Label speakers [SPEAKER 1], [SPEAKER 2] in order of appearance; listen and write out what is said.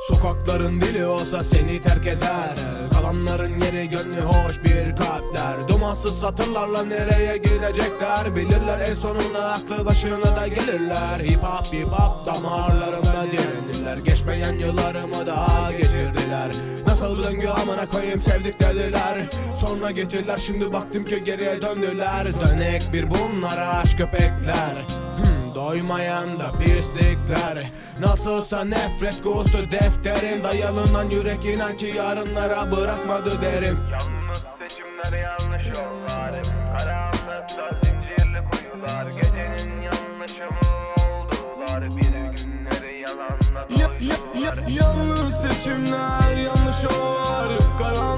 [SPEAKER 1] Sokakların dili olsa seni terk eder. Kalanların yeri gönlü hoş bir kalpler. Dumansız satırlarla nereye gidecekler? Bilirler en sonunda aklı başına da gelirler. Hip hop hip hop damarlarımda direnirler. Geçmeyen yıllarımı daha geçirdiler. Nasıl döngü amına koyayım sevdik dediler. Sonra getirdiler şimdi baktım ki geriye döndüler. Dönek bir bunlara aşk köpekler. Doymayan da pislikler. Nasılsa nefret kustu defterin. Dayalından yürek inan ki yarınlara bırakmadı derim.
[SPEAKER 2] Yanlış seçimler yanlış yollar. Karanlıkta zincirli kuyular. Gecenin yanlışı mı oldular? Bir günleri yalanla doydular.
[SPEAKER 1] Yanlış seçimler yanlış yollar.